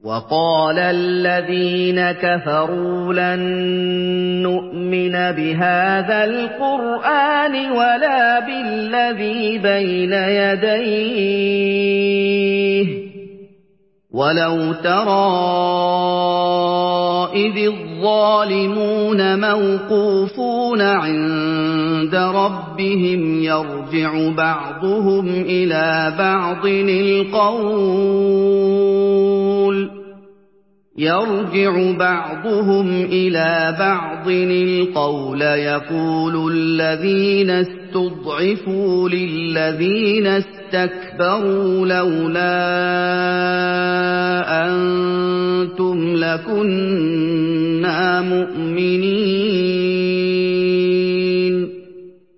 وَقَالَ الَّذِينَ كَفَرُوا لَن نُّؤْمِنَ بِهَٰذَا الْقُرْآنِ وَلَا بِالَّذِي بَيْنَ يَدَيْهِ ۗ وَلَوْ تَرَىٰ إِذِ الظَّالِمُونَ موقوفون عِندَ رَبِّهِمْ يَرْجِعُ بعضهم إِلَىٰ بَعْضٍ الْقَوْلَ يَقُولُ الَّذِينَ اسْتُضْعِفُوا لِلَّذِينَ اسْتَكْبَرُوا لَوْلَا أَنتُمْ لَكُنَّا مُؤْمِنِينَ